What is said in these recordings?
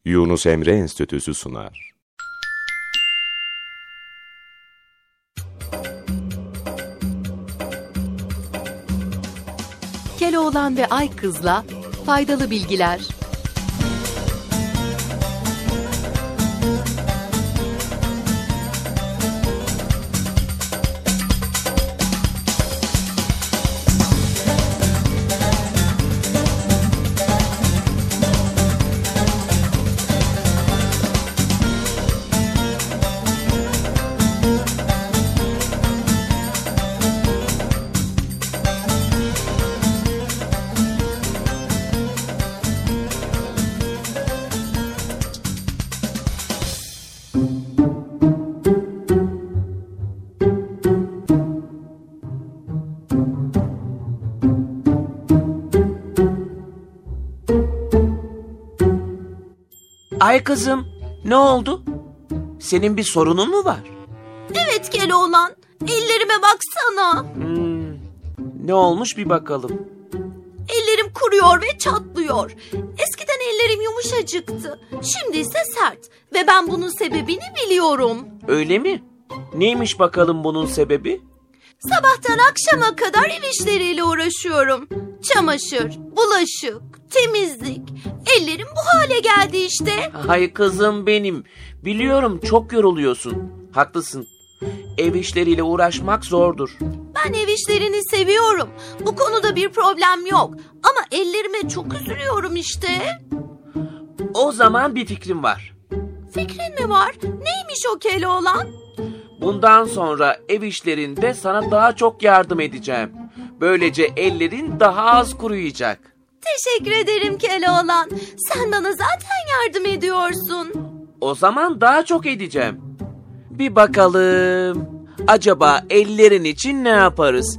Yunus Emre Enstitüsü sunar. Keloğlan ve Aykız'la faydalı bilgiler. Ay kızım, ne oldu? Senin bir sorunun mu var? Evet Keloğlan, ellerime baksana. Ne olmuş bir bakalım. Ellerim kuruyor ve çatlıyor. Eskiden ellerim yumuşacıktı. Şimdi ise sert. Ve ben bunun sebebini biliyorum. Öyle mi? Neymiş bakalım bunun sebebi? Sabahtan akşama kadar ev işleriyle uğraşıyorum. Çamaşır, bulaşık, temizlik. Ellerim bu hale geldi işte. Ay kızım benim. Biliyorum çok yoruluyorsun. Haklısın. Ev işleriyle uğraşmak zordur. Ben ev işlerini seviyorum. Bu konuda bir problem yok. Ama ellerime çok üzülüyorum işte. O zaman bir fikrim var. Fikrin mi var? Neymiş o Keloğlan? Bundan sonra ev işlerinde sana daha çok yardım edeceğim. Böylece ellerin daha az kuruyacak. Teşekkür ederim Keloğlan. Sen bana zaten yardım ediyorsun. O zaman daha çok edeceğim. Bir bakalım. Acaba ellerin için ne yaparız?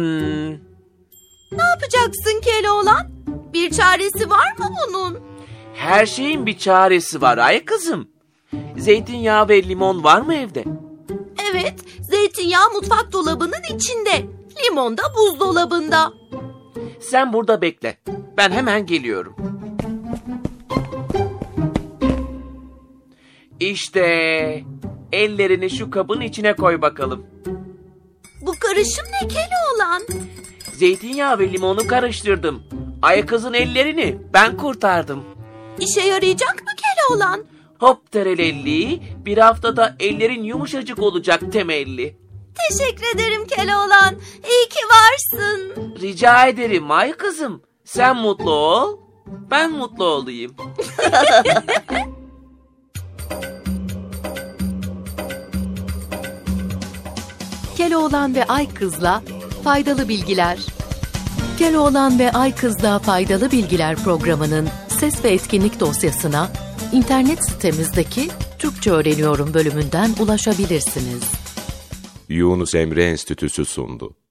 Ne yapacaksın Keloğlan? Bir çaresi var mı bunun? Her şeyin bir çaresi var ay kızım. Zeytinyağı ve limon var mı evde? Evet, zeytinyağı mutfak dolabının içinde. Limon da buzdolabında. Sen burada bekle. Ben hemen geliyorum. İşte ellerini şu kabın içine koy bakalım. Bu karışım ne Keloğlan? Zeytinyağı ve limonu karıştırdım. Ay kızın ellerini ben kurtardım. İşe yarayacak mı Keloğlan? Hop terelelli, bir haftada ellerin yumuşacık olacak temelli. Teşekkür ederim Keloğlan. İyi ki varsın. Rica ederim ay kızım. Sen mutlu ol, ben mutlu olayım. Keloğlan ve Aykız'la faydalı bilgiler. Keloğlan ve Aykız'la faydalı bilgiler programının ses ve etkinlik dosyasına internet sitemizdeki Türkçe Öğreniyorum bölümünden ulaşabilirsiniz. Yunus Emre Enstitüsü sundu.